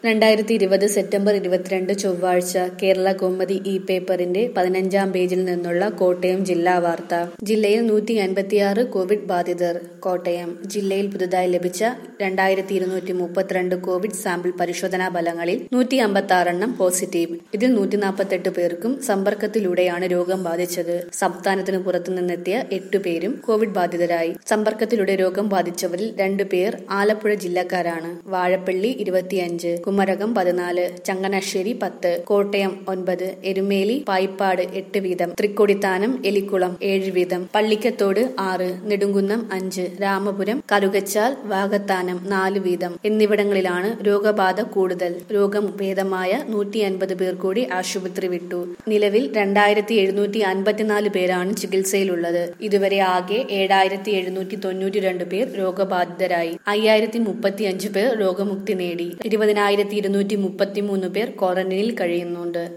2020 September 22 ചൊവ്വാഴ്ച കേരള കൗമുദി പേപ്പറിന്റെ 15-ാം പേജിൽ നിന്നുള്ള കോട്ടയം ജില്ലാ വാർത്ത. ജില്ലയിൽ 156 കോവിഡ് ബാധിതർ. കോട്ടയം ജില്ലയിൽ പുതുതായി ലഭിച്ച 2232 കോവിഡ് സാമ്പിൾ പരിശോധനാ ഫലങ്ങളിൽ 156 പോസിറ്റീവ്. ഇതിൽ 148 പേർക്കും സമ്പർക്കത്തിലൂടെയാണ് രോഗം ബാധിച്ചത്. സംസ്ഥാനത്തിന് പുറത്തുനിന്നെത്തിയ 8 പേരും കോവിഡ് ബാധിതരായി. സമ്പർക്കത്തിലൂടെ രോഗം ബാധിച്ചവരിൽ 2 പേർ ആലപ്പുഴ ജില്ലക്കാരാണ്. വാഴപ്പള്ളി 25, കുമരകം 14, ചങ്ങനാശ്ശേരി 10, കോട്ടയം 9, എരുമേലി പായിപ്പാട് 8 വീതം, തൃക്കൊടിത്താനം എലിക്കുളം 7 വീതം, പള്ളിക്കത്തോട് 6, നെടുങ്കുന്നം 5, രാമപുരം, കറുകച്ചാൽ, വാകത്താനം 4 വീതം എന്നിവിടങ്ങളിലാണ് രോഗബാധ കൂടുതൽ. രോഗം ഭേദമായ 150 പേർ കൂടി ആശുപത്രി വിട്ടു. നിലവിൽ 2754 പേരാണ് ചികിത്സയിലുള്ളത്. ഇതുവരെ ആകെ 7792 പേർ രോഗബാധിതരായി. 5035 പേർ രോഗമുക്തി നേടി. 20233 പേർ ക്വാറന്റൈനിൽ കഴിയുന്നുണ്ട്.